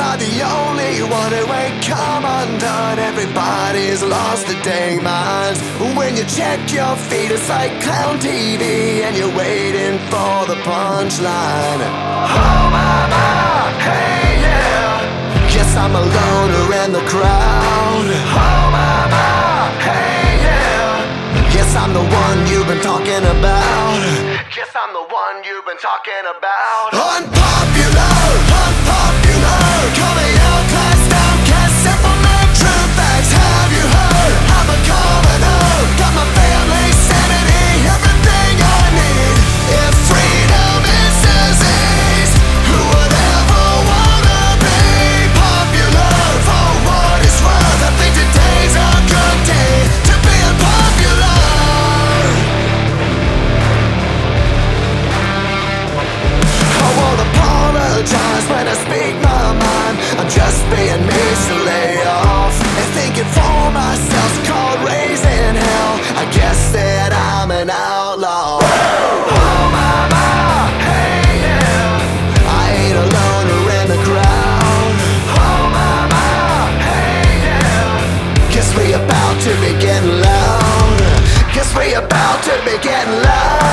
not the only one who ain't come undone. Everybody's lost their dang minds. When you check your feet, it's like clown TV, and you're waiting for the punchline. Oh mama, hey yeah, guess I'm a loner in the crowd. Oh mama, hey yeah, guess I'm the one you've been talking about. Guess I'm the one you've been talking about. Unpopular, unpopular, coming out class down, cast simple man, true facts. Have you heard? I'm a commoner, got my family sanity, everything I need. If freedom is disease, who would ever wanna be popular? For what it's worth, I think today's a good day to be unpopular. I won't apologize when I speak my mind. I'm just being me, so lay off. And thinking for myself's called raising hell. I guess that I'm an outlaw. Oh mama, hey yeah, I ain't a loner in the crowd. Oh mama, hey yeah, guess we about to be getting loud. Guess we about to be getting loud.